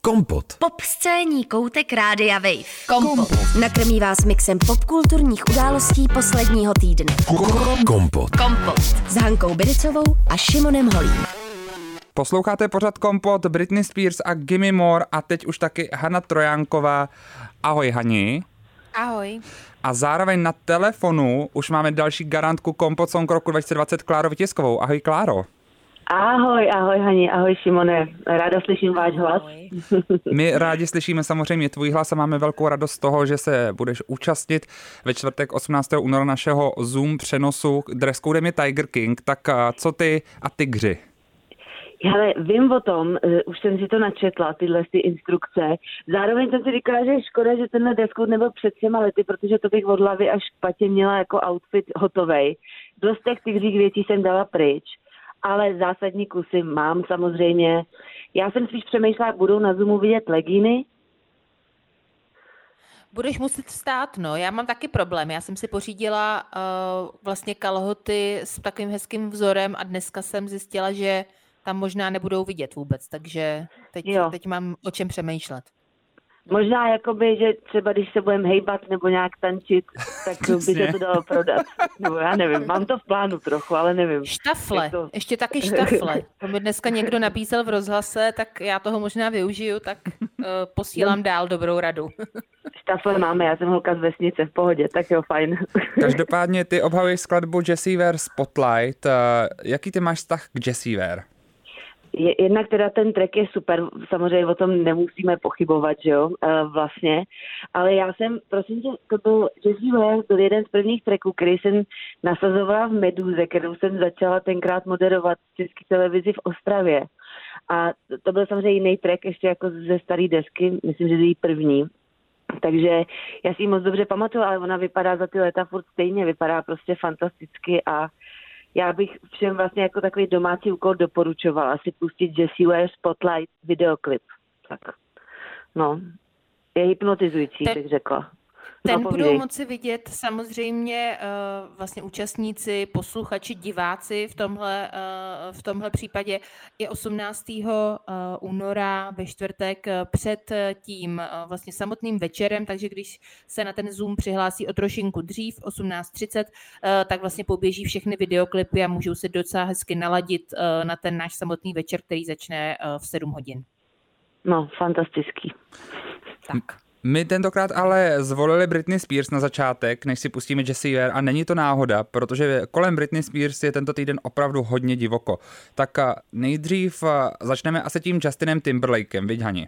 Kompot. Pop scéní koutek Rádia Wave. Kompot. Nakrmí vás mixem popkulturních událostí posledního týdne. Kompot. S Hankou Biricovou a Šimonem Holím. Posloucháte pořad Kompot, Britney Spears a Gimme More a teď už taky Hana Trojánková. Ahoj Hani. Ahoj. A zároveň na telefonu už máme další garantku Kompot Song roku 2020 Kláru Vytiskovou. Ahoj Kláro. Ahoj Hani, ahoj Šimone, ráda slyším váš hlas. My rádi slyšíme samozřejmě tvůj hlas a máme velkou radost z toho, že se budeš účastnit ve čtvrtek 18. února našeho Zoom přenosu. Dress codem je Tiger King, tak co ty a tygři? Hele, vím o tom, už jsem si to načetla, tyhle instrukce. Zároveň jsem si říkala, že je škoda, že tenhle dress code nebyl před 3 lety, protože to bych od hlavy až k patě měla jako outfit hotovej. Dost těch tygřích věcí jsem dala pryč. Ale zásadní kusy mám samozřejmě. Já jsem spíš přemýšlela, jak budou na Zoomu vidět legíny. Budeš muset vstát, no. Já mám taky problém. Já jsem si pořídila vlastně kalhoty s takovým hezkým vzorem a dneska jsem zjistila, že tam možná nebudou vidět vůbec, takže teď mám o čem přemýšlet. Možná jakoby, že třeba když se budeme hejbat nebo nějak tančit, tak by se to dalo prodat. Nebo já nevím, mám to v plánu trochu, ale nevím. Štafle, ještě taky štafle. To mi dneska někdo nabízel v rozhlase, tak já toho možná využiju, tak posílám dál dobrou radu. Štafle máme, já jsem holka z vesnice, v pohodě, tak jo, fajn. Každopádně ty obhajuješ skladbu Jessie Ware Spotlight. Jaký ty máš vztah k Jessie Ware? Jednak teda ten track je super, samozřejmě o tom nemusíme pochybovat, že jo, vlastně, ale já jsem, prosím tě, to byl Jessie Ware, byl jeden z prvních tracků, který jsem nasazovala v Meduze, kterou jsem začala tenkrát moderovat v České televizi v Ostravě. A to byl samozřejmě jiný track, ještě jako ze staré desky, myslím, že to je první. Takže já si ji moc dobře pamatuju, ale ona vypadá za ty léta furt stejně, vypadá prostě fantasticky a já bych všem vlastně jako takový domácí úkol doporučovala si pustit Jessie Ware Spotlight videoklip. Tak, no, je hypnotizující, bych řekla. Ten budou moci vidět samozřejmě vlastně účastníci, posluchači, diváci v tomhle případě je 18. února ve čtvrtek před tím vlastně samotným večerem, takže když se na ten Zoom přihlásí o trošinku dřív, 18:30, tak vlastně poběží všechny videoklipy a můžou se docela hezky naladit na ten náš samotný večer, který začne v 7 hodin. No, fantastický. Tak. My tentokrát ale zvolili Britney Spears na začátek, než si pustíme Jessie Ware a není to náhoda, protože kolem Britney Spears je tento týden opravdu hodně divoko. Tak nejdřív začneme asi tím Justinem Timberlakem, viď Hani?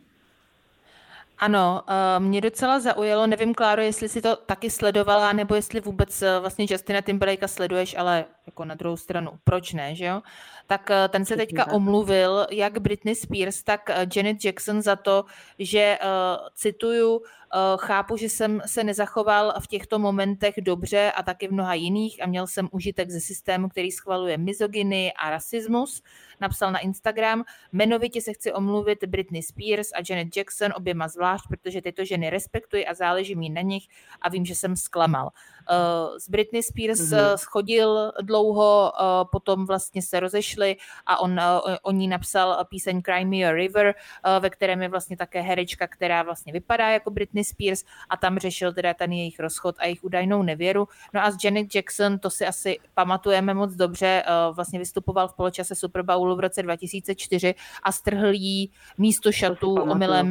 Ano, mě docela zaujalo, nevím Kláro, jestli si to taky sledovala, nebo jestli vůbec vlastně Justina Timberlakea sleduješ, ale jako na druhou stranu, proč ne, že jo? Tak ten se teďka omluvil jak Britney Spears, tak Janet Jackson za to, že, cituju, chápu, že jsem se nezachoval v těchto momentech dobře a taky v mnoha jiných a měl jsem užitek ze systému, který schvaluje mizogyny a rasismus. Napsal na Instagram, jmenovitě se chci omluvit Britney Spears a Janet Jackson, oběma zvlášť, protože tyto ženy respektuji a záleží mi na nich a vím, že jsem zklamal. S Britney Spears schodil dlouho, potom vlastně se rozešli a on ní napsal píseň Cry Me a River, ve kterém je vlastně také herečka, která vlastně vypadá jako Britney Spears a tam řešil teda ten jejich rozchod a jejich údajnou nevěru. No a s Janet Jackson, to si asi pamatujeme moc dobře, vlastně vystupoval v poločase Super Bowlu v roce 2004 a strhl jí místo šatů omylem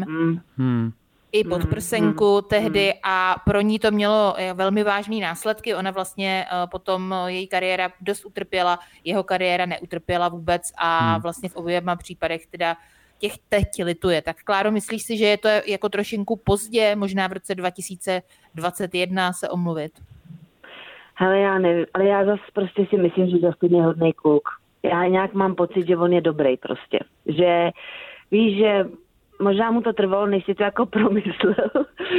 i podprsenku tehdy a pro ní to mělo velmi vážné následky. Ona vlastně potom její kariéra dost utrpěla, jeho kariéra neutrpěla vůbec a vlastně v oběma případech teda těch teď lituje. Tak Kláro, myslíš si, že je to jako trošinku pozdě, možná v roce 2021 se omluvit? Hele, já nevím, ale já zase prostě si myslím, že Justin je hodnej kluk. Já nějak mám pocit, že on je dobrý prostě. Že víš, že možná mu to trvalo, než si to jako promyslel,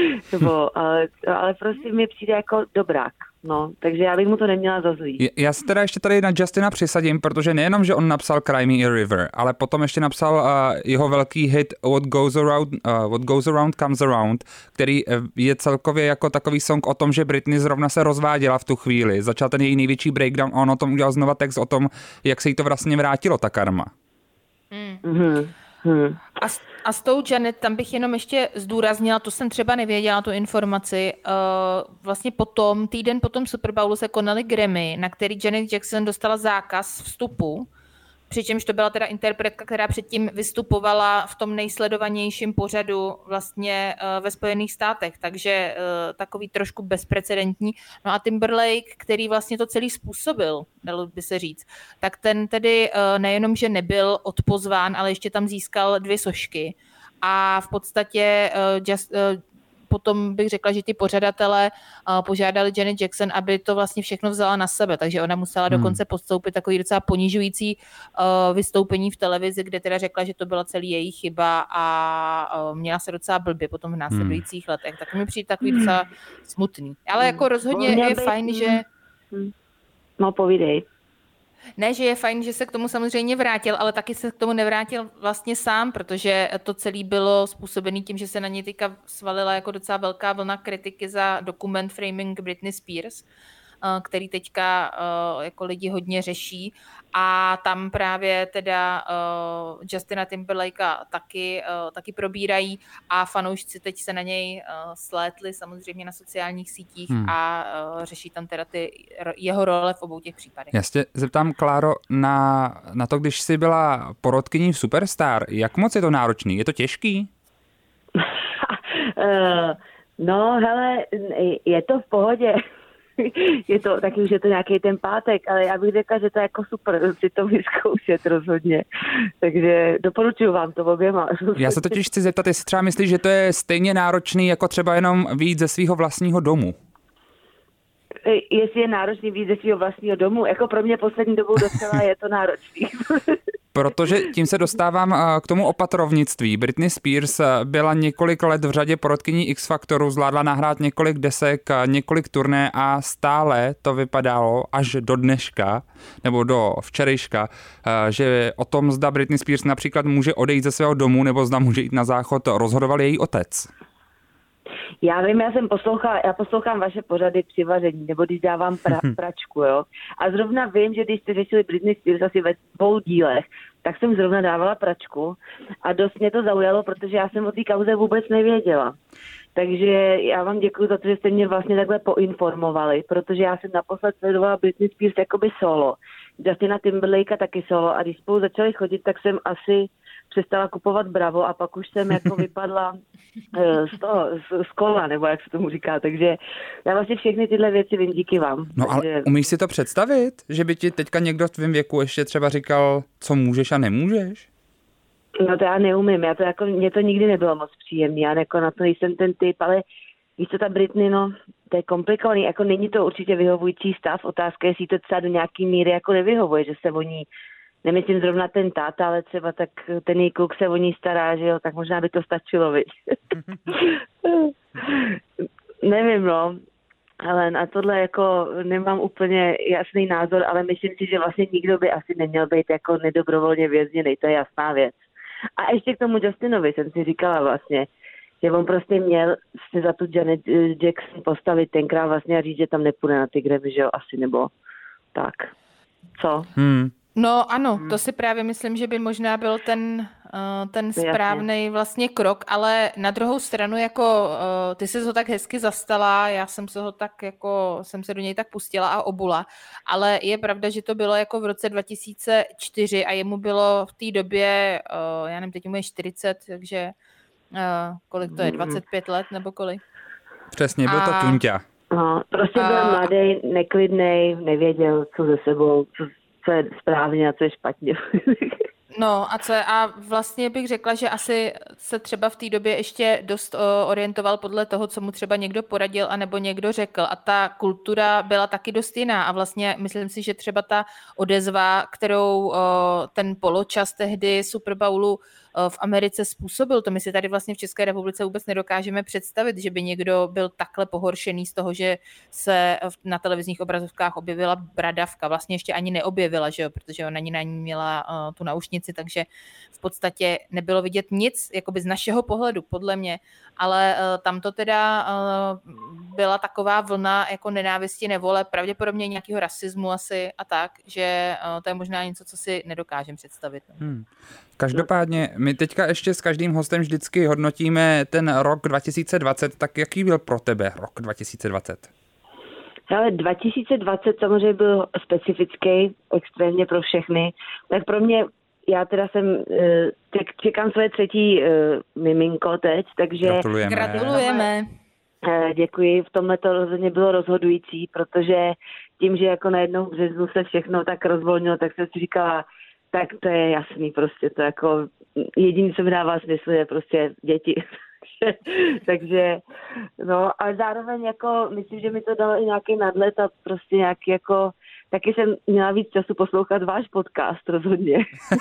ale prostě mi přijde jako dobrák. No, takže já bych mu to neměla za zlý. Já se teda ještě tady na Justina přisadím, protože nejenom, že on napsal Cry Me a River, ale potom ještě napsal jeho velký hit What Goes Around Comes Around, který je celkově jako takový song o tom, že Britney zrovna se rozváděla v tu chvíli. Začal ten její největší breakdown a on o tom udělal znova text o tom, jak se jí to vlastně vrátilo, ta karma. A s tou Janet, tam bych jenom ještě zdůraznila, to jsem třeba nevěděla, tu informaci, vlastně týden potom Super Bowlu se konaly Grammy, na který Janet Jackson dostala zákaz vstupu, přičemž to byla teda interpretka, která předtím vystupovala v tom nejsledovanějším pořadu vlastně ve Spojených státech, takže takový trošku bezprecedentní. No a Timberlake, který vlastně to celý způsobil, dalo by se říct, tak ten tedy nejenom, že nebyl odpozván, ale ještě tam získal 2 sošky. A v podstatě potom bych řekla, že ty pořadatelé požádali Janet Jackson, aby to vlastně všechno vzala na sebe, takže ona musela dokonce podstoupit takový docela ponižující vystoupení v televizi, kde teda řekla, že to byla celý její chyba a měla se docela blbě potom v následujících letech. Tak mi přijde takový docela smutný. Ale jako rozhodně je fajn, že... No, povídej. Ne, že je fajn, že se k tomu samozřejmě vrátil, ale taky se k tomu nevrátil vlastně sám, protože to celé bylo způsobené tím, že se na něj teďka svalila jako docela velká vlna kritiky za dokument Framing Britney Spears, který teďka jako lidi hodně řeší. A tam právě teda Justina Timberlakea taky probírají a fanoušci teď se na něj slétli samozřejmě na sociálních sítích a řeší tam teda jeho role v obou těch případech. Já se zeptám, Kláro, na to, když jsi byla porodkyní v Superstar, jak moc je to náročný? Je to těžký? No, hele, je to v pohodě. Je to taky, už je to nějaký ten pátek, ale já bych řekla, že to je jako super si to vyzkoušet rozhodně. Takže doporučuji vám to oběma. Já se totiž chci zeptat, jestli třeba myslíš, že to je stejně náročný, jako třeba jenom vyjít ze svého vlastního domu. Jestli je náročný vyjít ze svého vlastního domu, jako pro mě poslední dobou docela je to náročný. Protože tím se dostávám k tomu opatrovnictví. Britney Spears byla několik let v řadě porodkyní X Factoru, zvládla nahrát několik desek, několik turné a stále to vypadalo až do dneška, nebo do včerejška, že o tom, zda Britney Spears například může odejít ze svého domu, nebo zda může jít na záchod, rozhodoval její otec. Já vím, já poslouchám vaše pořady při vaření, nebo když dávám pračku, jo. A zrovna vím, že když jste řešili Britney Spears asi ve 2 dílech, tak jsem zrovna dávala pračku a dost mě to zaujalo, protože já jsem o té kauze vůbec nevěděla. Takže já vám děkuji za to, že jste mě vlastně takhle poinformovali, protože já jsem naposled sledovala Britney Spears jakoby solo. Justina Timberlakea taky solo a když spolu začali chodit, tak jsem asi přestala kupovat Bravo a pak už jsem jako vypadla z kola, nebo jak se tomu říká, takže já vlastně všechny tyhle věci vím díky vám. No takže... ale umíš si to představit, že by ti teďka někdo v tvém věku ještě třeba říkal, co můžeš a nemůžeš? No to já neumím, mě to nikdy nebylo moc příjemný, já jako na to nejsem ten typ, ale víš co, ta Britney, no, to je komplikovaný, jako není to určitě vyhovující stav, otázka je, jestli to třeba do nějaký míry jako nevyhovuje, že se o ní, nemyslím zrovna ten táta, ale třeba tak ten její kluk se o ní stará, že jo, tak možná by to stačilo, viď. Nevím, no, ale na tohle jako nemám úplně jasný názor, ale myslím si, že vlastně nikdo by asi neměl být jako nedobrovolně vězněný, to je jasná věc. A ještě k tomu Justinovi jsem si říkala vlastně, že on prostě měl se za tu Janet Jackson postavit tenkrát vlastně a říct, že tam nepůjde na ty Grammy, že jo, asi, nebo tak. Co? No ano, to si právě myslím, že by možná byl ten správný vlastně krok, ale na druhou stranu jako ty jsi ho tak hezky zastala, já jsem se ho tak jako, jsem se do něj tak pustila a obula, ale je pravda, že to bylo jako v roce 2004 a jemu bylo v té době, já nevím, teď mu je 40, takže kolik to je, 25 let nebo kolik? Přesně, byl to Tunťa. No, prostě byl mladý, neklidnej, nevěděl, co ze sebou, co je správně a co je špatně. No a vlastně bych řekla, že asi se třeba v té době ještě dost orientoval podle toho, co mu třeba někdo poradil anebo někdo řekl a ta kultura byla taky dost jiná a vlastně myslím si, že třeba ta odezva, kterou ten poločas tehdy Super Bowlu v Americe způsobil, to my si tady vlastně v České republice vůbec nedokážeme představit, že by někdo byl takhle pohoršený z toho, že se na televizních obrazovkách objevila bradavka. Vlastně ještě ani neobjevila, že jo, protože ona na ní měla tu naušnici, takže v podstatě nebylo vidět nic, jakoby z našeho pohledu, podle mě, ale tam to teda byla taková vlna jako nenávisti, nevole, pravděpodobně nějakého rasismu asi a tak, že to je možná něco, co si nedokážem představit. Každopádně my teďka ještě s každým hostem vždycky hodnotíme ten rok 2020, tak jaký byl pro tebe rok 2020? Ale 2020 samozřejmě byl specifický, extrémně pro všechny. Tak pro mě, já teda čekám své třetí miminko teď, takže... Gratulujeme. Děkuji, v tomhle to rozhodně bylo rozhodující, protože tím, že jako najednou v březnu se všechno tak rozvolnilo, tak jsem si říkala, tak to je jasný prostě, to jako jediný, co mi dává smysl, je prostě děti. Takže, no, ale zároveň jako, myslím, že mi to dalo i nějaký nadhled a prostě nějaký jako, taky jsem měla víc času poslouchat váš podcast rozhodně.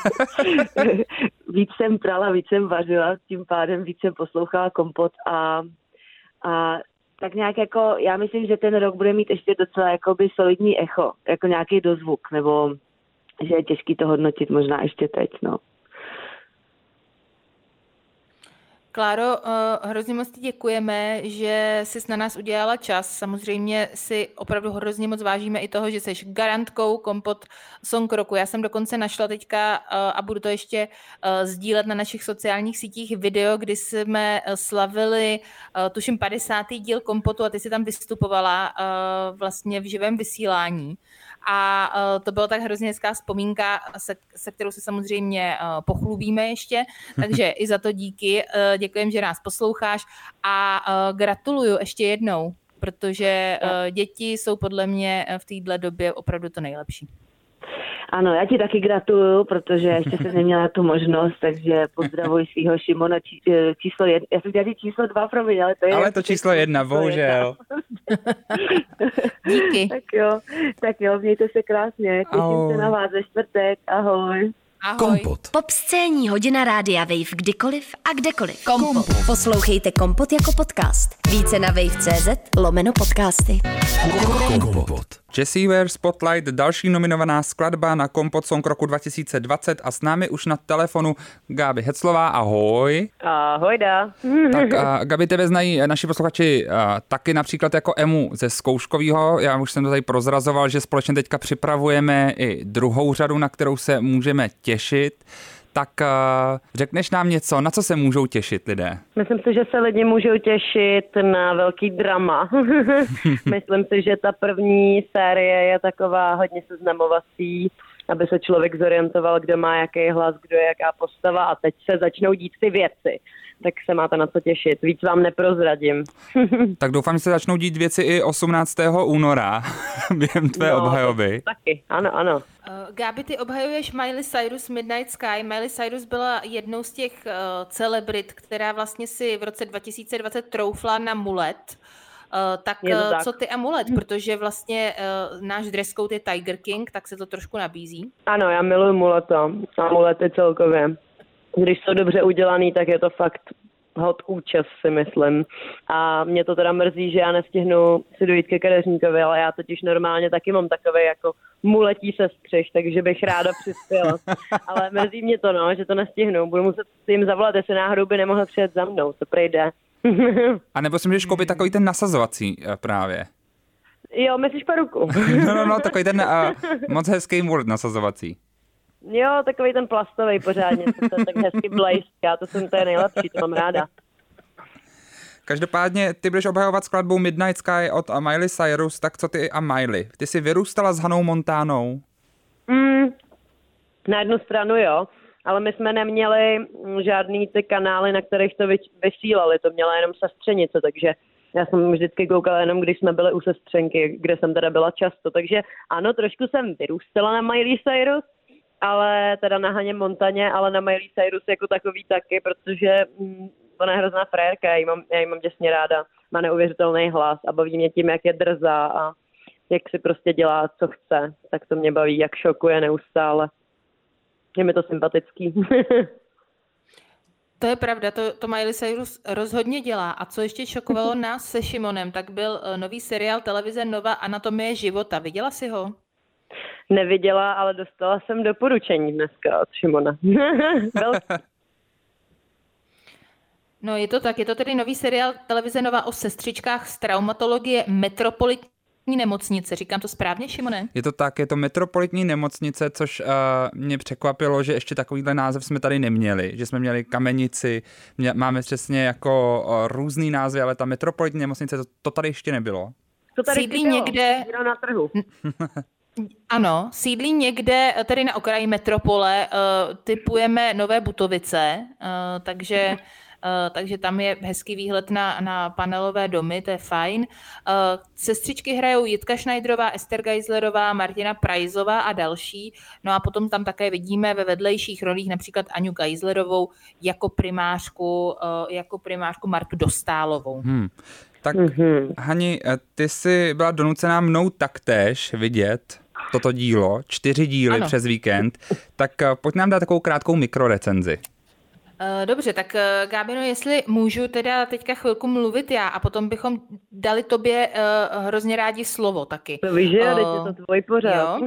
Víc jsem prala, víc jsem vařila, tím pádem víc jsem poslouchala Kompot a tak nějak jako, já myslím, že ten rok bude mít ještě docela jakoby solidní echo, jako nějaký dozvuk, nebo že je těžký to hodnotit možná ještě teď, no. Kláro, hrozně moc ti děkujeme, že jsi na nás udělala čas. Samozřejmě si opravdu hrozně moc vážíme i toho, že jsi garantkou Kompot Song roku. Já jsem dokonce našla teďka a budu to ještě sdílet na našich sociálních sítích video, kdy jsme slavili tuším 50. díl Kompotu a ty jsi tam vystupovala vlastně v živém vysílání. A to byla tak hrozně hezká vzpomínka, se kterou se samozřejmě pochlubíme ještě, takže i za to díky. Děkujem, že nás posloucháš a gratuluju ještě jednou, protože děti jsou podle mě v této době opravdu to nejlepší. Ano, já ti taky gratuluju, protože ještě jsem neměla tu možnost, takže pozdravuji svýho Šimona číslo 1. Já jsem chtěla číslo 2, promiň, ale to je... Ale to číslo 1, bohužel. Díky. Tak jo, mějte se krásně, těším se na vás ve čtvrtek, ahoj. Ahoj. Kompot. Popscénní hodina Rádia Wave kdykoliv a kdekoliv. Kompot. Poslouchejte Kompot jako podcast. Více na wave.cz/podcasty. Kompot. Jessie Ware Spotlight, další nominovaná skladba na Kompot Song roku 2020 a s námi už na telefonu Gáby Heclová, ahoj. Ahojda. Tak Gabi, tebe znají naši posluchači taky například jako Emu ze Zkouškovýho. Já už jsem to tady prozrazoval, že společně teďka připravujeme i druhou řadu, na kterou se můžeme těšit. Tak řekneš nám něco, na co se můžou těšit lidé? Myslím si, že se lidi můžou těšit na velký drama. Myslím si, že ta první série je taková hodně seznamovací, aby se člověk zorientoval, kdo má jaký hlas, kdo je jaká postava a teď se začnou dít ty věci. Tak se máte na co těšit. Víc vám neprozradím. Tak doufám, že se začnou dít věci i 18. února během tvé obhajoby. Taky, ano. Gáby, ty obhajuješ Miley Cyrus Midnight Sky. Miley Cyrus byla jednou z těch celebrit, která vlastně si v roce 2020 troufla na mulet. Tak co ty a mulet? Protože vlastně náš dress code je Tiger King, tak se to trošku nabízí. Ano, já miluji muleta a mulety celkově. Když jsou dobře udělaný, tak je to fakt hot účes, si myslím. A mě to teda mrzí, že já nestihnu si dojít ke kadeřníkovi, ale já totiž normálně taky mám takové jako muletí sestřih, takže bych ráda přispěla. Ale mrzí mě to, že to nestihnu. Budu muset jim zavolat, jestli náhodou by nemohl přijet za mnou, to prejde. A nebo si můžeš koupit takový ten nasazovací právě. Jo, myslíš peruku? No, takový ten moc hezký mulet nasazovací. Jo, takový ten plastový pořádně, to tak hezky blejská, to je nejlepší, to mám ráda. Každopádně ty budeš obhajovat skladbou Midnight Sky od Miley Cyrus, tak co ty a Miley? Ty jsi vyrůstala s Hannah Montanou? Na jednu stranu jo, ale my jsme neměli žádný ty kanály, na kterých to vysílali, to měla jenom sestřenice, takže já jsem vždycky koukala jenom, když jsme byli u sestřenky, kde jsem teda byla často, takže ano, trošku jsem vyrůstala na Miley Cyrus, ale teda na Haně Montaně, ale na Miley Cyrus jako takový taky, protože ona je hrozná frérka, já jí mám děsně ráda, má neuvěřitelný hlas a baví mě tím, jak je drzá a jak si prostě dělá, co chce, tak to mě baví, jak šokuje neustále. Je mi to sympatický. To je pravda, to Miley Cyrus rozhodně dělá. A co ještě šokovalo nás se Šimonem, tak byl nový seriál televize Nova Anatomie života. Viděla jsi ho? Neviděla, ale dostala jsem doporučení dneska od Šimona. No je to tak, je to tedy nový seriál televize Nova o sestřičkách z traumatologie Metropolitní nemocnice. Říkám to správně, Šimone? Je to tak, je to Metropolitní nemocnice, což mě překvapilo, že ještě takovýhle název jsme tady neměli, že jsme měli Kamenici, máme přesně jako různý názvy, ale ta Metropolitní nemocnice, to tady ještě nebylo. To tady sídlí někde na trhu. Ano, sídlí někde tady na okraji metropole, typujeme Nové Butovice, takže tam je hezký výhled na panelové domy, to je fajn. Sestřičky hrajou Jitka Schneiderová, Ester Geislerová, Martina Prajzová a další. No a potom tam také vidíme ve vedlejších rolích například Aňu Geislerovou jako primářku Martu Dostálovou. Tak Hani, ty jsi byla donucená mnou taktéž vidět toto dílo, 4 díly přes víkend, tak pojď nám dát takovou krátkou mikrorecenzi. Dobře, tak Gábino, jestli můžu teda teďka chvilku mluvit já a potom bychom dali tobě hrozně rádi slovo taky. To víš, že je to tvoj pořád.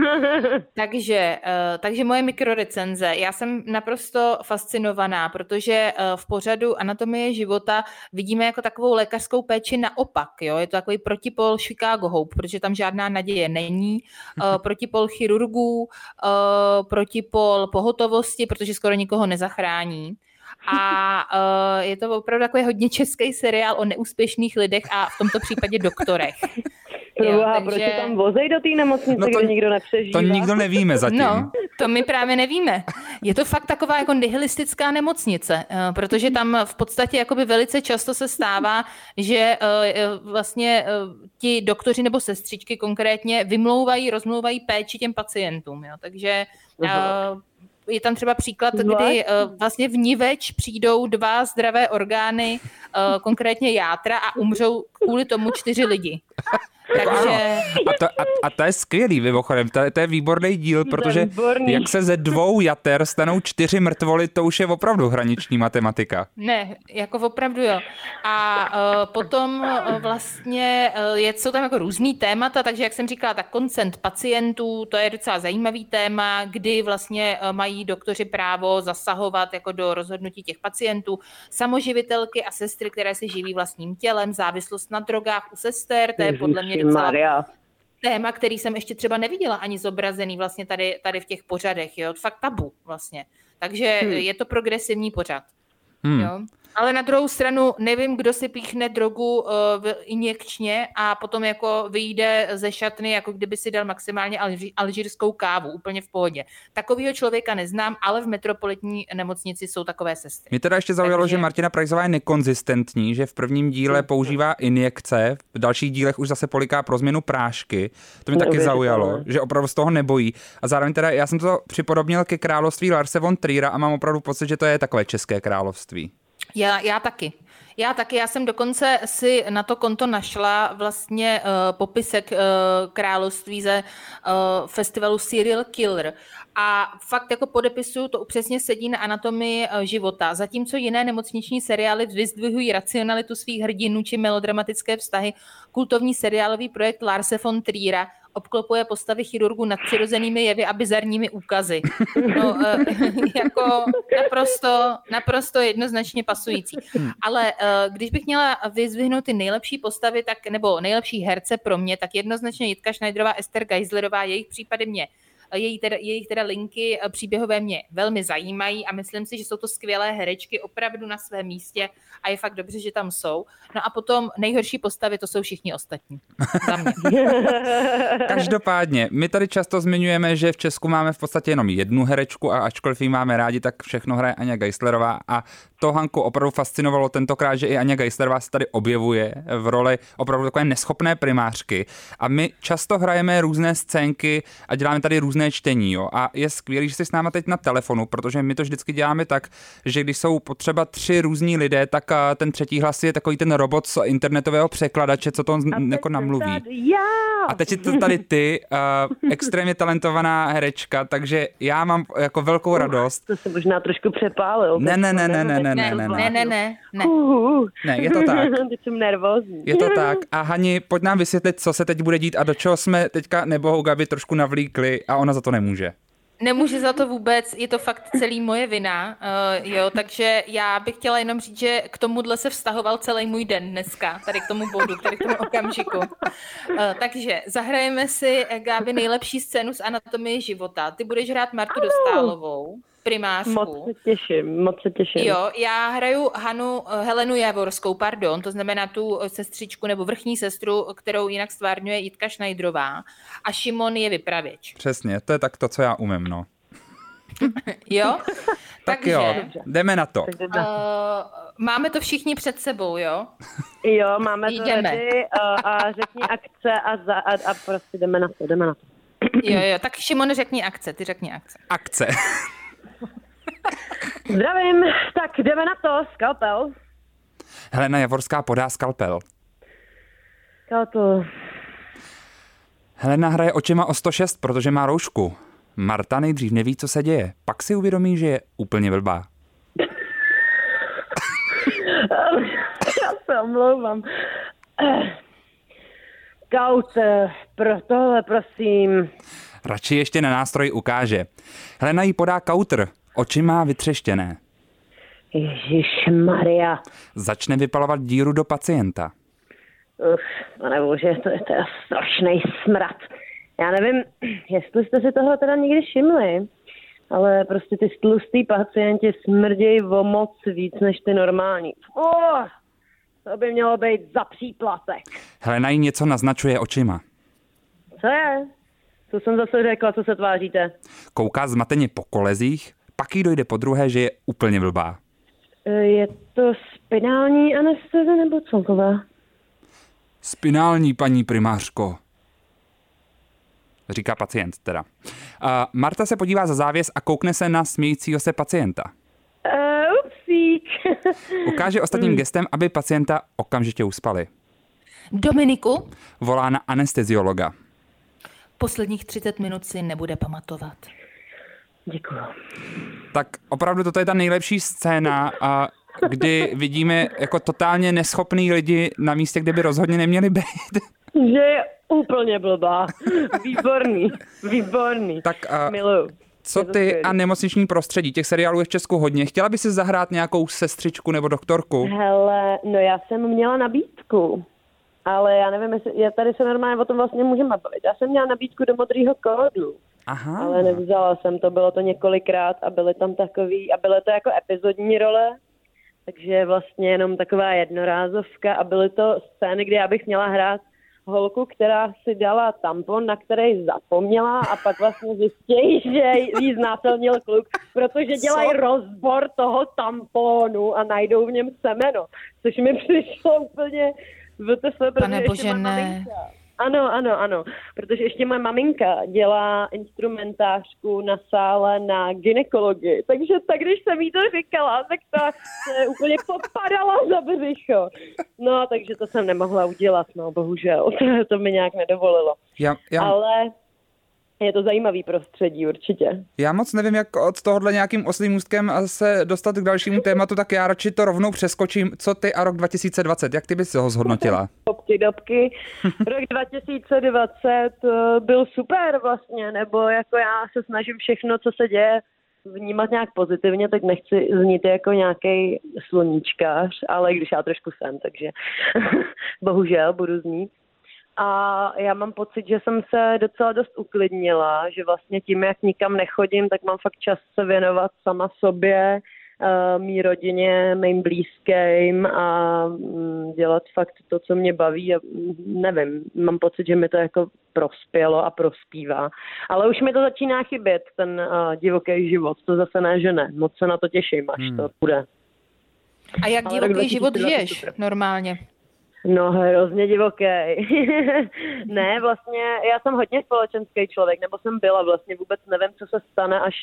Takže moje mikrorecenze. Já jsem naprosto fascinovaná, protože v pořadu Anatomie života vidíme jako takovou lékařskou péči naopak. Jo? Je to takový protipol Chicago Hope, protože tam žádná naděje není. Protipol chirurgů, protipol pohotovosti, protože skoro nikoho nezachrání. A je to opravdu takový hodně český seriál o neúspěšných lidech a v tomto případě doktorech. Proč tam vozej do té nemocnice, kde nikdo nepřežívá? To nikdo nevíme zatím. No, to my právě nevíme. Je to fakt taková jako nihilistická nemocnice, protože tam v podstatě jakoby velice často se stává, že vlastně ti doktoři nebo sestřičky konkrétně rozmlouvají péči těm pacientům. Jo? Takže je tam třeba příklad, kdy vlastně v Niveč přijdou 2 zdravé orgány, konkrétně játra, a umřou kvůli tomu 4 lidi. Takže... A to je skvělý, mimochodem, to je výborný díl, protože jak se ze 2 jater stanou 4 mrtvoly, to už je opravdu hraniční matematika. Ne, jako opravdu jo. A potom vlastně jsou tam jako různý témata, takže jak jsem říkala, tak koncent pacientů, to je docela zajímavý téma, kdy vlastně mají doktoři právo zasahovat jako do rozhodnutí těch pacientů, samoživitelky a sestry, které se živí vlastním tělem, závislost na drogách u sester, to je podle mě docela téma, který jsem ještě třeba neviděla ani zobrazený vlastně tady v těch pořadech, jo, fakt tabu vlastně. Takže je to progresivní pořad. Jo. Ale na druhou stranu nevím, kdo si píchne drogu injekčně a potom jako vyjde ze šatny, jako kdyby si dal maximálně alžírskou kávu, úplně v pohodě. Takovýho člověka neznám, ale v Metropolitní nemocnici jsou takové sestry. Mě teda ještě zaujalo, že Martina Prajzová je nekonzistentní, že v prvním díle používá injekce, v dalších dílech už zase poliká pro změnu prášky. To mě taky zaujalo, že opravdu z toho nebojí. A zároveň teda já jsem to připodobnil ke království Larse von Triera a mám opravdu pocit, že to je takové české království. Já taky. Já jsem dokonce si na to konto našla vlastně popisek království ze festivalu Serial Killer. A fakt jako podepisuju, to přesně sedí na Anatomii života. Zatímco jiné nemocniční seriály vyzdvihují racionalitu svých hrdinů či melodramatické vztahy, kultovní seriálový projekt Larse von Triera obklopuje postavy chirurgů nadpřirozenými jevy a bizarními úkazy. No, jako naprosto jednoznačně pasující. Ale když bych měla vyzdvihnout ty nejlepší postavy, nebo nejlepší herce pro mě, tak jednoznačně Jitka Schneiderová, Ester Geislerová, jejich případy mě jejich teda linky příběhové mě velmi zajímají a myslím si, že jsou to skvělé herečky opravdu na svém místě a je fakt dobře, že tam jsou. No a potom nejhorší postavy, to jsou všichni ostatní. Za mě. Každopádně, my tady často zmiňujeme, že v Česku máme v podstatě jenom jednu herečku a ačkoliv ji máme rádi, tak všechno hraje Aňa Geislerová a to Hanku opravdu fascinovalo tentokrát, že i Aňa Geislerová se tady objevuje v roli opravdu takové neschopné primářky a my často hrajeme různé scénky a děláme tady různé čtení, jo. A je skvělý, že jsi s náma teď na telefonu, protože my to vždycky děláme tak, že když jsou potřeba 3 různí lidé, tak ten třetí hlas je takový ten robot z internetového překladače, co to jako namluví. A teď je to tady ty, extrémně talentovaná herečka, takže já mám jako velkou radost. To se možná trošku přepálil. Ne, je to tak. Teď jsem nervózní. Je to tak. A Hani, pojď nám vysvětlit, co se teď bude dít a do čeho jsme teďka nebohou Gabi trošku navlíkli a ona za to nemůže. Nemůže za to vůbec, je to fakt celý moje vina, jo, takže já bych chtěla jenom říct, že k tomuhle se vztahoval celý můj den dneska, tady k tomu bodu, tady k tomu okamžiku. Takže zahrajeme si, Gábi, nejlepší scénu z Anatomie života. Ty budeš hrát Martu Dostálovou, primářku. Moc se těším. Jo, já hraju Helenu Javorskou, to znamená tu sestřičku nebo vrchní sestru, kterou jinak stvárňuje Jitka Šnajdrová. A Šimon je vypravěč. Přesně, to je tak to, co já umím, no. Jo? Tak jo, jdeme na to. Máme to všichni před sebou, jo? Jo, máme to ready a řekni akce a prostě jdeme na to. Jo, tak Šimon, řekni akce, ty řekni akce. Akce. Zdravím, tak jdeme na to, skalpel. Helena Javorská podá skalpel. Skalpel. Helena hraje očima o 106, protože má roušku. Marta nejdřív neví, co se děje. Pak si uvědomí, že je úplně blbá. Já se omlouvám. Kaut, pro tohle, prosím. Radši ještě na nástroj ukáže. Helena jí podá kautr. Oči má vytřeštěné. Ježišmarja. Začne vypalovat díru do pacienta. Panebože, to je strašný smrad. Já nevím, jestli jste si tohle teda někdy všimli, ale prostě ty tlustý pacienti smrdějí o moc víc než ty normální. To by mělo být za příplatek. Helena jí něco naznačuje očima. Co je? Co jsem zase řekla, co se tváříte? Kouká zmateně po kolezích, pak jí dojde podruhé, že je úplně blbá. Je to spinální anesteze nebo celková? Spinální, paní primářko. Říká pacient teda. Marta se podívá za závěs a koukne se na smějícího se pacienta. Upsík. Ukáže ostatním gestem, aby pacienta okamžitě uspali. Dominiku? Volá na anesteziologa. Posledních 30 minut si nebude pamatovat. Děkuju. Tak opravdu toto je ta nejlepší scéna, kdy vidíme jako totálně neschopný lidi na místě, kde by rozhodně neměli být. Že je úplně blbá. Výborný. Tak miluju. Co ty a nemocniční prostředí? Těch seriálů je v Česku hodně. Chtěla by si zahrát nějakou sestřičku nebo doktorku? Hele, no já jsem měla nabídku, ale já nevím, jestli tady se normálně o tom vlastně můžeme bavit. Já jsem měla nabídku do Modrýho kódu. Aha. Ale nevzala jsem to, bylo to několikrát a byly tam takový, a byly to jako epizodní role, takže vlastně jenom taková jednorázovka a byly to scény, kde já bych měla hrát holku, která si dala tampon, na který zapomněla a pak vlastně zjistí, že jí znásilnil kluk, protože dělají rozbor toho tamponu a najdou v něm semeno, což mi přišlo úplně Pane bože, ne. Ano, protože ještě moje maminka dělá instrumentářku na sále na gynekologii, takže tak, když jsem jí to říkala, tak ta se úplně popadala za břicho. No, takže to jsem nemohla udělat, no, bohužel, to mi nějak nedovolilo. Ale je to zajímavý prostředí, určitě. Já moc nevím, jak od tohohle nějakým oslým můstkem se dostat k dalšímu tématu, tak já radši to rovnou přeskočím. Co ty a rok 2020? Jak ty bys ho zhodnotila? Dobky. Rok 2020 byl super vlastně, nebo jako já se snažím všechno, co se děje, vnímat nějak pozitivně, tak nechci znít jako nějaký sluníčkář, ale když já trošku jsem, takže bohužel budu znít. A já mám pocit, že jsem se docela dost uklidnila, že vlastně tím, jak nikam nechodím, tak mám fakt čas se věnovat sama sobě, mý rodině, mým blízkým a dělat fakt to, co mě baví. A nevím, mám pocit, že mi to jako prospělo a prospívá. Ale už mi to začíná chybět, ten divoký život. To zase ne, že ne. Moc se na to těším, až to bude. A jak divoký život žiješ normálně? No, hrozně divoký. Ne, vlastně, já jsem hodně společenský člověk, nebo jsem byla vlastně, vůbec nevím, co se stane, až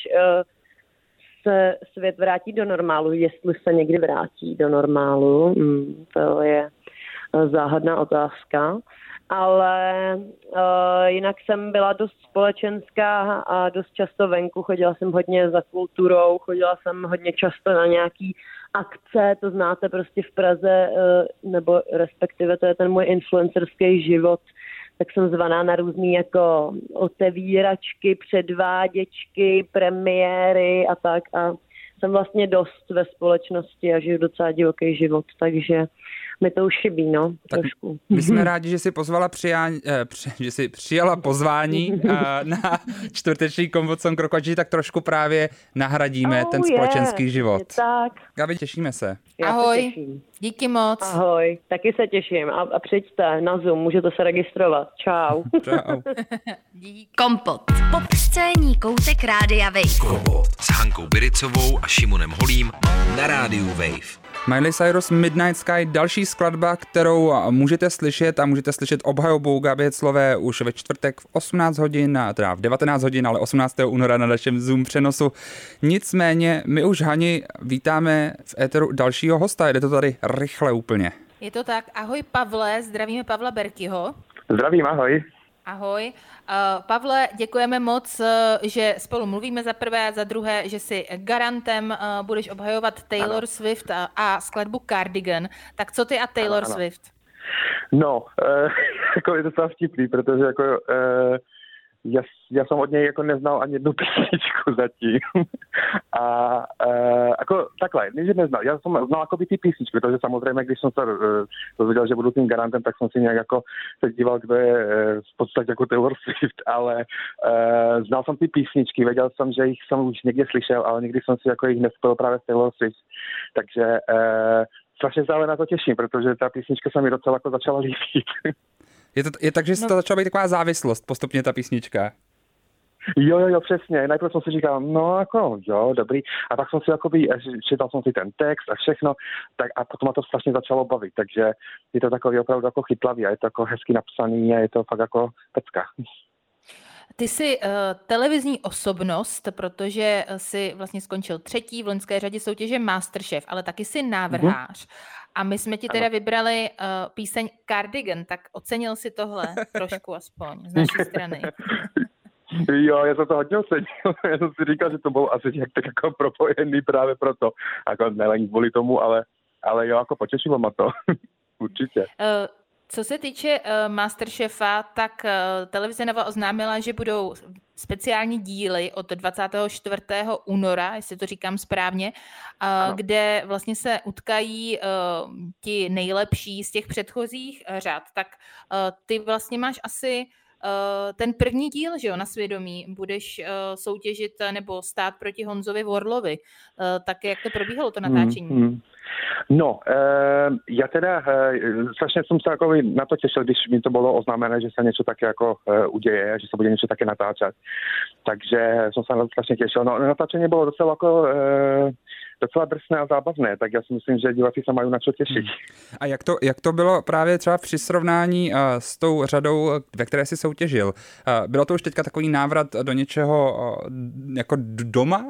se svět vrátí do normálu, jestli se někdy vrátí do normálu, to je záhadná otázka. Ale jinak jsem byla dost společenská a dost často venku, chodila jsem hodně za kulturou, chodila jsem hodně často na nějaký akce, to znáte prostě v Praze, nebo respektive to je ten můj influencerský život, tak jsem zvaná na různý jako otevíračky, předváděčky, premiéry a tak a jsem vlastně dost ve společnosti a žiju docela divoký život, takže mi to už chybí, no, tak trošku. My jsme rádi, že jsi že jsi přijala pozvání na čtvrteční Kompot Song Krokodži, tak trošku právě nahradíme ten společenský život. Tak. Gabi, těšíme se. Ahoj, díky moc. Ahoj, taky se těším a přijďte na Zoom, můžete se registrovat. Čau. Čau. Kompot. Popscénní koutek Rádia Wave. Kompot s Hankou Biricovou a Šimonem Holím na Rádiu Wave. Miley Cyrus Midnight Sky, další skladba, kterou můžete slyšet a můžete slyšet obhajobu Gaby Heclové už ve čtvrtek v 18 hodin, teda v 19 hodin, ale 18. února na našem Zoom přenosu. Nicméně my už, Hani, vítáme v éteru dalšího hosta, jde to tady rychle úplně. Je to tak, ahoj Pavle, zdravíme Pavla Berkyho. Zdravím, ahoj. Ahoj. Pavle, děkujeme moc, že spolu mluvíme za prvé a za druhé, že si garantem budeš obhajovat Taylor Swift a skladbu Cardigan. Tak co ty a Taylor Swift? No, jako je to docela vtipný, protože jako já jsem od něj jako neznal ani jednu písničku zatím. A jako takhle, než neznal, já jsem znal jako by ty písničky, protože samozřejmě, když jsem se dozvěděl, že budu tím garantem, tak jsem si nějak jako se díval, kdo je v podstatě jako Taylor Swift, ale znal jsem ty písničky, věděl jsem, že jich jsem už někde slyšel, ale nikdy jsem si jako jich nespojil právě s Taylor Swift. Takže strašně se ale na to těším, protože ta písnička se mi docela jako začala líbit. Je tak, že to začala být taková závislost postupně ta písnička. Jo, přesně. Najprv jsem si říkal, no jako, jo, dobrý. A tak jsem si jakoby, čítal jsem si ten text a všechno, tak a potom to strašně začalo bavit. Takže je to takový opravdu jako chytlavý a je to jako hezky napsaný a je to fakt jako pecka. Ty jsi televizní osobnost, protože jsi vlastně skončil 3. v loňské řadě soutěže Masterchef, ale taky jsi návrhář. A my jsme ti teda vybrali píseň Cardigan, tak ocenil si tohle trošku aspoň z naší strany. Jo, já jsem to hodně ocenil. Já jsem si říkal, že to bylo asi nějak tak jako propojený právě proto. Jako nelen kvůli tomu, ale jo, jako potěšilo mě to. Určitě. Co se týče Masterchefa, tak televize Nova oznámila, že budou speciální díly od 24. února, jestli to říkám správně, kde vlastně se utkají ti nejlepší z těch předchozích řad. Tak ty vlastně máš asi ten první díl, že jo, na svědomí. Budeš soutěžit nebo stát proti Honzovi Worlovi. Tak jak to probíhalo, to natáčení? No, já teda strašně jsem se jako na to těšil, když mi to bylo oznámené, že se něco také jako uděje, že se bude něco také natáčet. Takže jsem se na to strašně těšil. No, natáčení bylo docela jako docela drsné a zábavné, tak já si myslím, že diváci se mají na co těšit. A jak to bylo právě třeba při srovnání s tou řadou, ve které jsi soutěžil? Bylo to už teďka takový návrat do něčeho jako doma?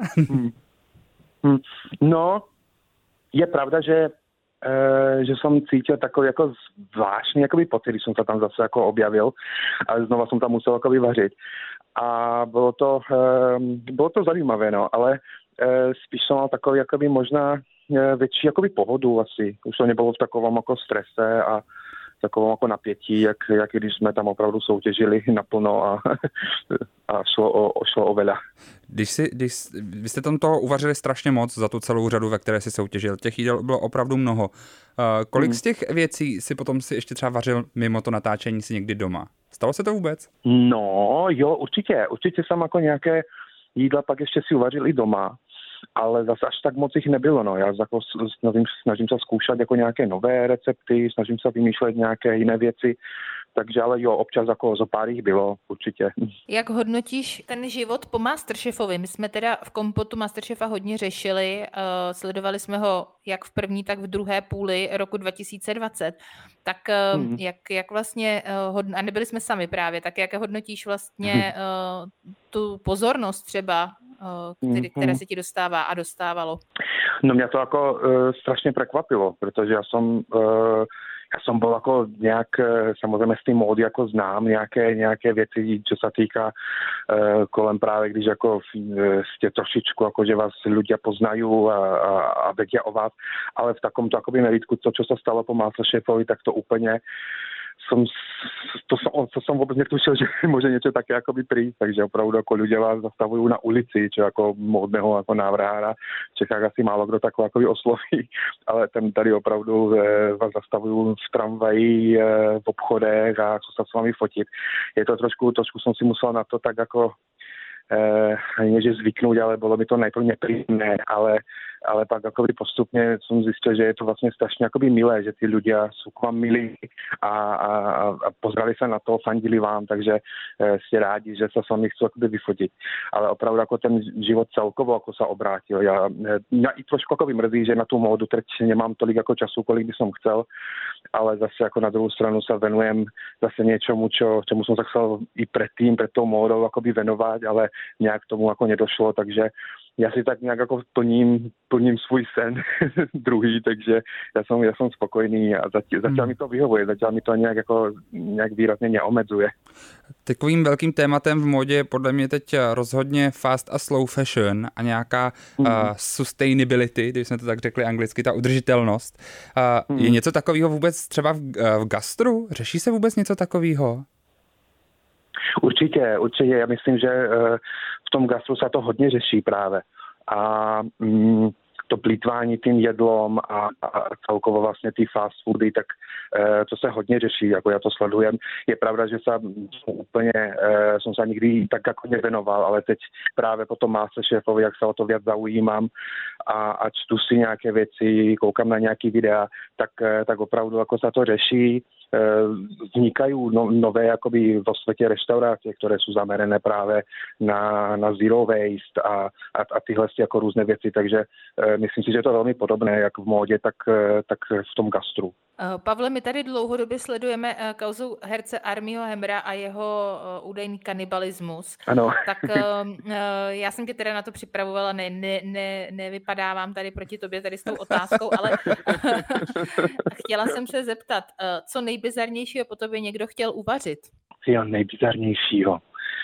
No, je pravda, že jsem cítil takový jako zvláštní jakoby pocit, když jsem se tam zase jako objavil, ale znova jsem tam musel jakoby vařit. A bylo to zajímavé, no, ale spíš jsem mal takový jakoby možná větší jakoby pohodu asi. Už to nebylo v takovém jako strese a takovém jako napětí, jak když jsme tam opravdu soutěžili naplno a šlo o veľa. Vy jste tam toho uvařili strašně moc za tu celou řadu, ve které si soutěžil. Těch jídel bylo opravdu mnoho. Kolik z těch věcí si potom si ještě třeba vařil mimo to natáčení si někdy doma? Stalo se to vůbec? No, jo, určitě. Určitě jsem jako nějaké jídla pak ještě si uvařil i doma. Ale zase až tak moc jich nebylo. No. Já jako snažím se zkoušet jako nějaké nové recepty, snažím se vymýšlet nějaké jiné věci, takže ale jo, občas jako zo pár jich bylo určitě. Jak hodnotíš ten život po Masterchefovi? My jsme teda v Kompotu Masterchefa hodně řešili, sledovali jsme ho jak v první, tak v druhé půli roku 2020. Tak jak vlastně, a nebyli jsme sami právě, tak jak hodnotíš vlastně tu pozornost třeba, které se ti dostává a dostávalo? No mě to jako strašně překvapilo, protože já jsem byl jako nějak, samozřejmě s tím módy jako znám nějaké věci, co se týká kolem právě, když jako jste trošičku, jako že vás ľudia poznají a vědí o vás, ale v takomto jakoby meritku, co se stalo po Masterchefovi, tak to úplně to som vôbec netušil, že môže niečo také akoby prísť, takže opravdu ako ľudia vás zastavujú na ulici, čo ako módneho ako návrhára. V Čechách asi málo kdo takové akoby osloví, ale tady opravdu vás zastavujú v tramvaji, v obchodech a chcú sa s vami fotiť. Je to trošku som si musel na to tak ako nie že zvyknúť, ale bolo mi to najprv nepríjemné, ale pak akoby postupne som zistil, že je to vlastne strašne akoby milé, že tí ľudia sú k vám milí a pozrali sa na to, fandili vám, takže ste rádi, že sa s vami chcú akoby vyfotiť. Ale opravdu ako ten život celkovo ako sa obrátil. Mňa i trošku akoby mrzí, že na tú módu teď nemám tolik ako času, kolik by som chcel, ale zase ako na druhou stranu sa venujem zase niečomu, čemu som sa chcel i predtým, pred tou módou akoby venovať, ale nejak tomu ako nedošlo, takže ja si tak nejak ako plním svůj sen druhý, takže ja som spokojný a zatiaľ mi to vyhovuje, zatiaľ mi to nějak výrazně neomedzuje. Takovým velkým tématem v modě je podle mě teď rozhodně fast a slow fashion a nějaká sustainability, když jsme to tak řekli anglicky, ta udržitelnost. Je něco takového vůbec třeba v gastru? Řeší se vůbec něco takového? Určitě. Já myslím, že v tom gastru se to hodně řeší právě. A to plýtvání tím jedlom a celkovo vlastně ty fast foody, tak to se hodně řeší, jako já to sledujem. Je pravda, že jsem se nikdy tak jako nevenoval, ale teď právě po tom Masterchefovi, jak se o to viac zaujímám a čtu si nějaké věci, koukám na nějaký videa, tak opravdu jako se to řeší. Vznikají nové jakoby vo svete reštaurácie, ktoré sú zamerané práve na zero waste a tyhle jako různé věci, takže myslím si, že je to velmi podobné jak v módě, tak v tom gastru. Pavle, my tady dlouhodobě sledujeme kauzu herce Armieho Hammera a jeho údajný kanibalismus. Ano. Tak já jsem tě teda na to připravovala, nevypadávám tady proti tobě tady s tou otázkou, ale chtěla jsem se zeptat, co nejbizarnějšího po tobě někdo chtěl uvařit? Jo, nejbizarnějšího.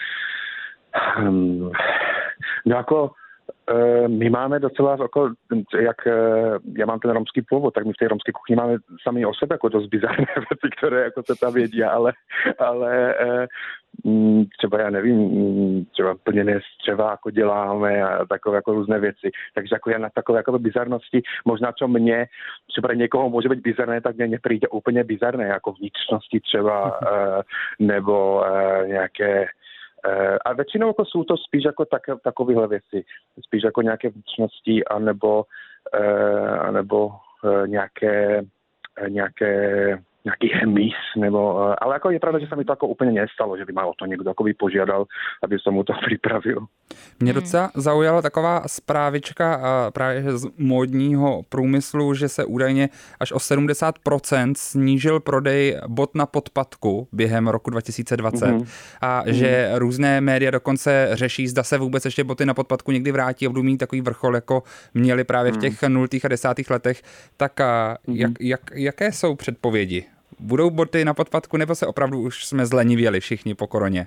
No jako my máme docela, jak já mám ten romský původ, tak my v té romské kuchyni máme sami o sebe jako dost bizarné věci, které jako se tam vědí, ale třeba já nevím, třeba plněné střeva jako děláme a takové jako různé věci. Takže jako já na takové jako bizarnosti, možná co mě, třeba někoho může být bizarné, tak mě nepřijde úplně bizarné, jako vnitřnosti třeba, nebo nějaké. A většinou jako jsou to spíš jako takovéhle věci. Spíš jako nějaké vnitřnosti anebo nějaký hmyz, ale jako je pravda, že se mi to jako úplně nestalo, že by ma o to někdo jako požiadal, aby som mu to připravil. Mě docela zaujala taková zprávička právě z módního průmyslu, že se údajně až o 70% snížil prodej bot na podpatku během roku 2020 a že různé média dokonce řeší, zda se vůbec ještě boty na podpatku někdy vrátí a budou mít takový vrchol, jako měli právě v těch 0. a 10. letech. Tak jaké jsou předpovědi? Budou boty na podpatku, nebo se opravdu už jsme zlenivěli všichni po koroně?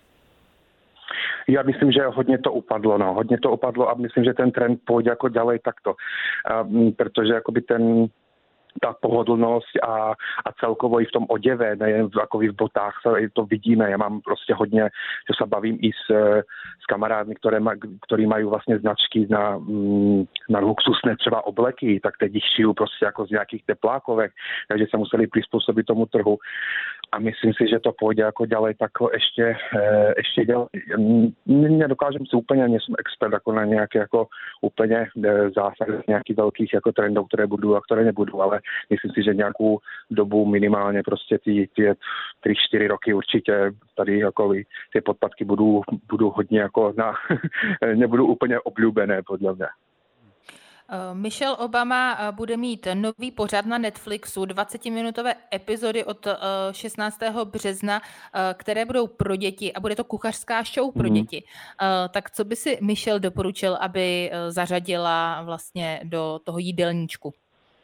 Já myslím, že hodně to upadlo a myslím, že ten trend pôjde jako ďalej takto. Protože jakoby ta pohodlnosť a celkovo i v tom oděve, nejen jako v botách, to vidíme. Já mám prostě hodně, že se bavím i s kamarádmi, ktorí mají vlastně značky na luxusné třeba obleky, tak teď ich šijú prostě jako z nějakých teplákovek, takže se museli přizpůsobit tomu trhu. A myslím si, že to pôjde jako ďalej tako ešte ďalej. Nedokážem si úplně, nejsem expert jako na nějaké jako úplně zásahy nějakých velkých jako trendů, které budou a které nebudou, ale myslím si, že nějakou dobu minimálně prostě ty 3-4 roky určitě tady jako ty podpatky budou hodně jako nebudou úplně oblíbené podle mě. Michelle Obama bude mít nový pořad na Netflixu, 20-minutové epizody od 16. března, které budou pro děti a bude to kuchařská show pro děti. Tak co by si Michelle doporučil, aby zařadila vlastně do toho jídelníčku?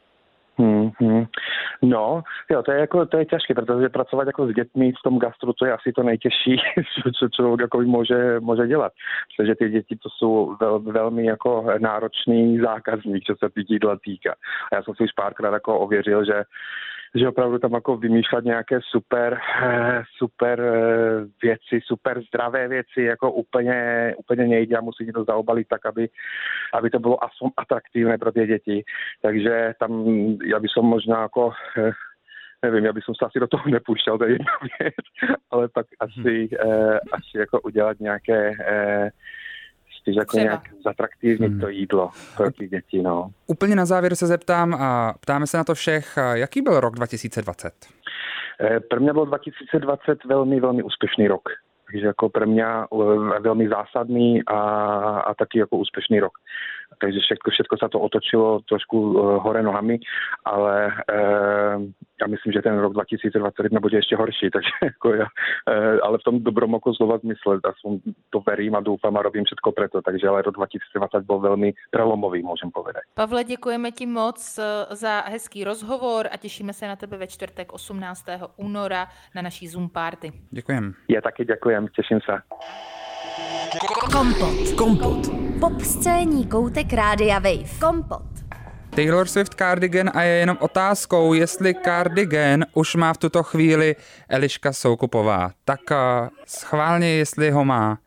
No, jo, to je ťažké, protože pracovat jako s dětmi v tom gastru, to je asi to nejtěžší, co člověk jako může dělat. Protože ty děti to jsou velmi jako náročný zákazník, co se jídla týká. A já jsem si už párkrát jako ověřil, že že opravdu tam jako vymýšlet nějaké super věci, super zdravé věci, jako úplně nejde a musí to zaobalit tak, aby to bylo aspoň atraktivné pro ty děti. Takže tam já bych možná jako nevím, já bych se asi do toho nepouštěl, to je jedna věc, ale pak asi jako udělat nějaké jako nějak zatraktivnit to jídlo pro ty děti, no. Úplně na závěr se zeptám a ptáme se na to všech, jaký byl rok 2020? Pro mě byl 2020 velmi, velmi úspěšný rok. Takže jako pro mě velmi zásadný a taky jako úspěšný rok. Takže všetko se to otočilo trošku hore nohami, ale já myslím, že ten rok 2021 bude ještě horší, takže jako ale v tom dobrom oko slova zmysle, aspoň to verím a doufám a robím všetko preto, takže ale rok 2020 byl velmi prelomový, můžem povedať. Pavle, děkujeme ti moc za hezký rozhovor a těšíme se na tebe ve čtvrtek 18. února na naší Zoom party. Děkujem. Já taky děkujem, těším se. Kompot. Pop scénní koutek Rádia Wave. Kompot. Taylor Swift Cardigan a je jenom otázkou, jestli Cardigan už má v tuto chvíli Eliška Soukupová. Tak schválně, jestli ho má.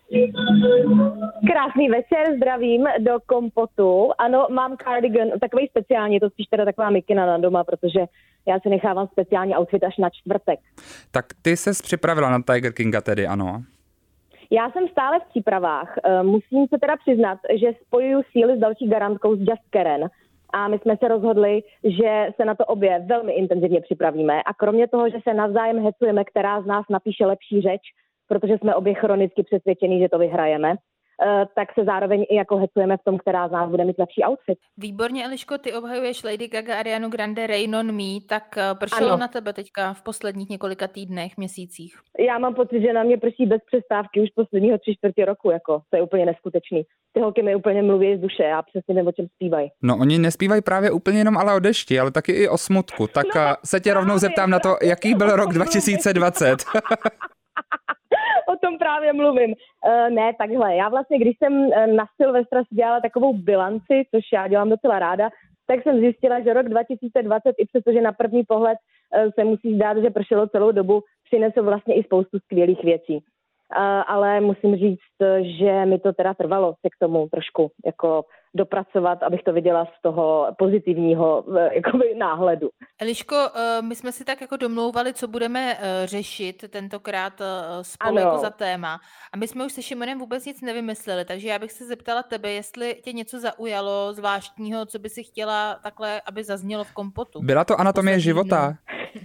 Krásný večer, zdravím do Kompotu. Ano, mám Cardigan, takový speciální, to spíš teda taková mikina na doma, protože já si nechávám speciální outfit až na čtvrtek. Tak ty ses připravila na Tiger Kinga tedy, ano? Já jsem stále v přípravách. Musím se teda přiznat, že spojuju síly s další garantkou, s Just Karen. A my jsme se rozhodli, že se na to obě velmi intenzivně připravíme. A kromě toho, že se navzájem hecujeme, která z nás napíše lepší řeč, protože jsme obě chronicky přesvědčení, že to vyhrajeme, tak se zároveň i jako hecujeme v tom, která z nás bude mít lepší outfit. Výborně, Eliško, ty obhajuješ Lady Gaga, Arianu Grande, Rain on Me, tak pršelo na tebe teďka v posledních několika týdnech, měsících. Já mám pocit, že na mě prší bez přestávky už posledního 3/4 roku, jako to je úplně neskutečný. Ty holky mi úplně mluví z duše a přesně nevím, o čem zpívají. No oni nespívají právě úplně jenom ale o dešti, ale taky i o smutku. Tak se tě rovnou zeptám na to, jaký byl rok 2020. O tom právě mluvím. Ne, takhle. Já vlastně, když jsem na Silvestra si dělala takovou bilanci, což já dělám docela ráda, tak jsem zjistila, že rok 2020, i přestože na první pohled se musí zdát, že pršelo celou dobu, přinesl vlastně i spoustu skvělých věcí. Ale musím říct, že mi to teda trvalo se k tomu trošku jako dopracovat, abych to viděla z toho pozitivního jakoby náhledu. Eliško, my jsme si tak jako domlouvali, co budeme řešit tentokrát spolu jako za téma. A my jsme už se Šimonem vůbec nic nevymysleli, takže já bych se zeptala tebe, jestli tě něco zaujalo zvláštního, co by si chtěla takhle, aby zaznělo v Kompotu. Byla to Anatomie života?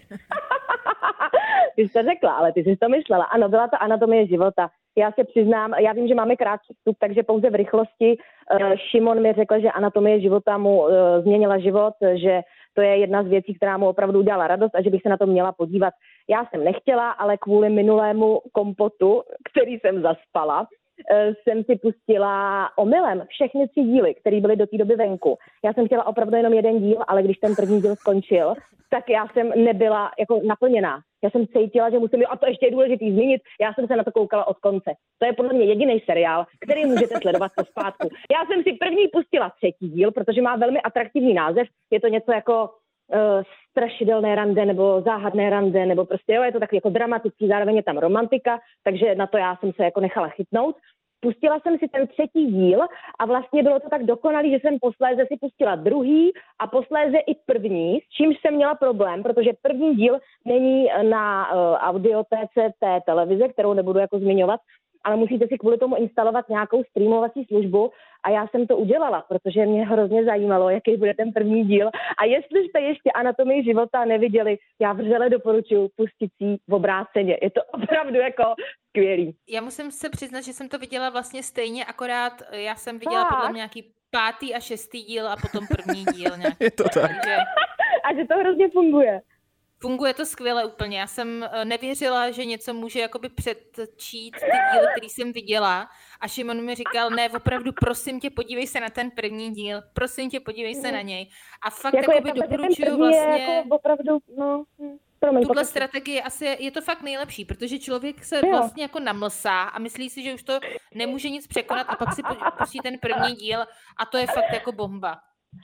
Ty jsi to řekla, ale ty jsi to myslela. Ano, byla to Anatomie života. Já se přiznám, já vím, že máme krátký vstup, takže pouze v rychlosti. Šimon mi řekl, že Anatomie života mu změnila život, že to je jedna z věcí, která mu opravdu udělala radost a že bych se na to měla podívat. Já jsem nechtěla, ale kvůli minulému Kompotu, který jsem zaspala, jsem si pustila omylem všechny 3 díly, které byly do té doby venku. Já jsem chtěla opravdu jenom jeden díl, ale když ten první díl skončil, tak já jsem nebyla jako naplněná. Já jsem cítila, že musím, a to ještě je důležitý zmínit, já jsem se na to koukala od konce. To je podle mě jediný seriál, který můžete sledovat po zpátku. Já jsem si první pustila 3. díl, protože má velmi atraktivní název. Je to něco jako strašidelné rande nebo záhadné rande, nebo prostě jo, je to takový jako dramatický, zároveň je tam romantika, takže na to já jsem se jako nechala chytnout. Pustila jsem si ten 3. díl a vlastně bylo to tak dokonalý, že jsem posléze si pustila 2. a posléze i 1., s čímž jsem měla problém, protože 1. díl není na audiotéce té televize, kterou nebudu jako zmiňovat, ale musíte si kvůli tomu instalovat nějakou streamovací službu a já jsem to udělala, protože mě hrozně zajímalo, jaký bude ten 1. díl. A jestli jste ještě Anatomii života neviděli, já vřele doporučuji pustit si v obráceně. Je to opravdu jako skvělý. Já musím se přiznat, že jsem to viděla vlastně stejně, akorát já jsem viděla podle mě nějaký 5. a 6. díl a potom 1. díl nějaký. Je to tak. A že to hrozně funguje. Funguje to skvěle úplně. Já jsem nevěřila, že něco může jakoby předčít ty díly, který jsem viděla. A Šimon mi říkal, ne, opravdu, prosím tě, podívej se na ten 1. díl. Prosím tě, podívej se na něj. A fakt jako jakoby doporučuju vlastně... Jako opravdu, tuhle strategii asi je to fakt nejlepší, protože člověk se vlastně jako namlsá a myslí si, že už to nemůže nic překonat a pak si pustí ten 1. díl a to je fakt jako bomba.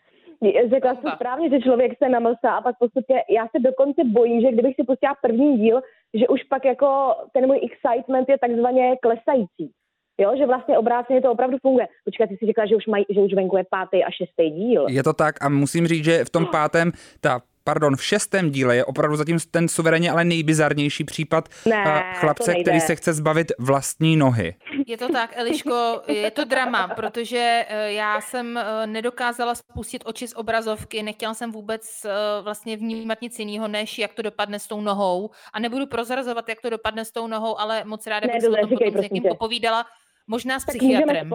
Řekla jsem správně, že člověk se namlsá a pak v podstatě já se dokonce bojím, že kdybych si pustila první díl, že už pak jako ten můj excitement je takzvaně klesající. Jo, že vlastně obráceně to opravdu funguje. Počkat, ty si říkala, že už venku je 5. a 6. díl. Je to tak a musím říct, že v tom v 6. díle je opravdu zatím ten suverénně ale nejbizarnější případ chlapce, který se chce zbavit vlastní nohy. Je to tak, Eliško, je to drama, protože já jsem nedokázala spustit oči z obrazovky, nechtěla jsem vůbec vlastně vnímat nic jiného, než jak to dopadne s tou nohou. A nebudu prozrazovat, jak to dopadne s tou nohou, ale moc ráda bych se o tom potom s někým popovídala. Možná s psychiatrem.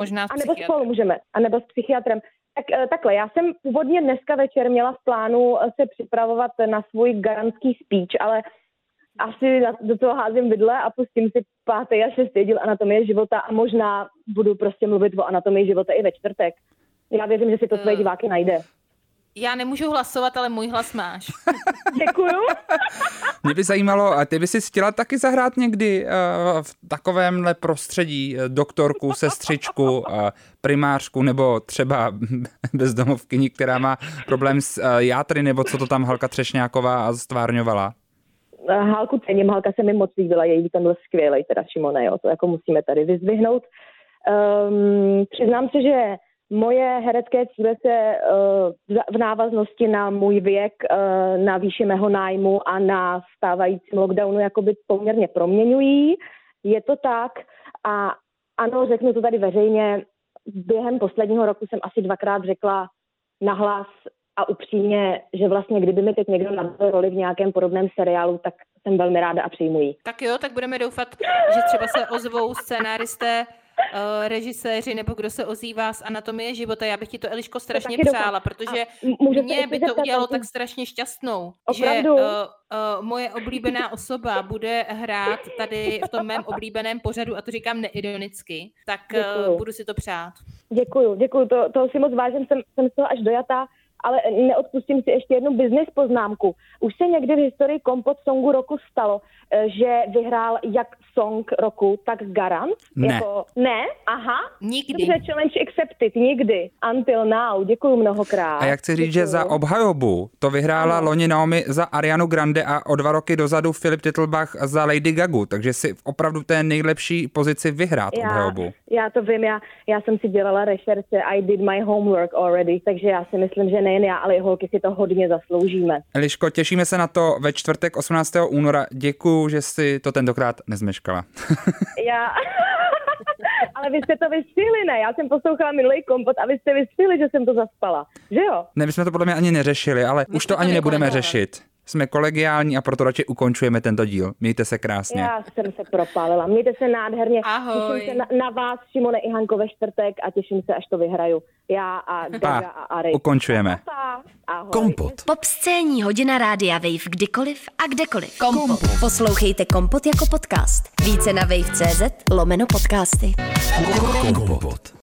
A nebo s psychiatrem. Tak, takhle, já jsem původně dneska večer měla v plánu se připravovat na svůj garantský speech, ale asi do toho házím vidle a pustím si 5. a 6. díl Anatomie života a možná budu prostě mluvit o anatomii života i ve čtvrtek. Já věřím, že si to své diváky najde. Já nemůžu hlasovat, ale můj hlas máš. Děkuju. Mě by zajímalo, a ty by si chtěla taky zahrát někdy v takovémhle prostředí doktorku, sestřičku, primářku nebo třeba bezdomovkyni, která má problém s játry, nebo co to tam Halka Třešňáková stvárňovala? Halku cením, Halka se mi moc líbila, její výkon byl skvělej, teda Šimone, jo, to jako musíme tady vyzdvihnout. Přiznám se, že moje herecké cíle se v návaznosti na můj věk, na výši mého nájmu a na stávajícím lockdownu jakoby poměrně proměňují. Je to tak a ano, řeknu to tady veřejně, během posledního roku jsem asi 2krát řekla nahlas a upřímně, že vlastně kdyby mi teď někdo nabídl roli v nějakém podobném seriálu, tak jsem velmi ráda a přijmu ji. Tak jo, tak budeme doufat, že třeba se ozvou scénáristé, režiséři nebo kdo se ozývá z Anatomie života. Já bych ti to, Eliško, strašně přála, protože mě by to udělalo tak strašně šťastnou, opravdu? Že moje oblíbená osoba bude hrát tady v tom mém oblíbeném pořadu, a to říkám neironicky, tak budu si to přát. Děkuju, toho si moc vážím, jsem z toho až dojatá, ale neodpustím si ještě jednu business poznámku. Už se někdy v historii Kompot songu roku stalo, že vyhrál jak song roku, tak Garant? Ne. Ne? Aha. Nikdy. Dobře, challenge accepted. Nikdy. Until now. Děkuju mnohokrát. A já chci říct, že za obhajobu to vyhrála loni Naomi za Arianu Grande a o 2 roky dozadu Filip Titlbach za Lady Gagu, takže si opravdu té nejlepší pozici vyhrát obhajobu. Já to vím, já jsem si dělala rešerše, I did my homework already, takže já si myslím, že nejen já, ale i holky si to hodně zasloužíme. Eliško, těšíme se na to ve čtvrtek 18. února. Děkuju, že jsi to tentokrát nezmeškala. Ale vy jste to vystřihli, ne? Já jsem poslouchala minulý Kompot a vy jste vystřihli, že jsem to zaspala. Že jo? Ne, my jsme to podle mě ani neřešili, ale už to ani nebudeme řešit. Jsme kolegiální a proto radši ukončujeme tento díl. Mějte se krásně. Já jsem se propálila. Mějte se nádherně. Ahoj. Těším se na vás, Šimone i Hanko, ve čtvrtek a těším se, až to vyhraju. Já a Gaga a Ari. Ukončujeme. Ahoj. Kompot. Popscénní hodina Rádia Wave kdykoliv a kdekoliv. Kompot. Poslouchejte Kompot jako podcast. Více na wave.cz/podcasty. Kompot.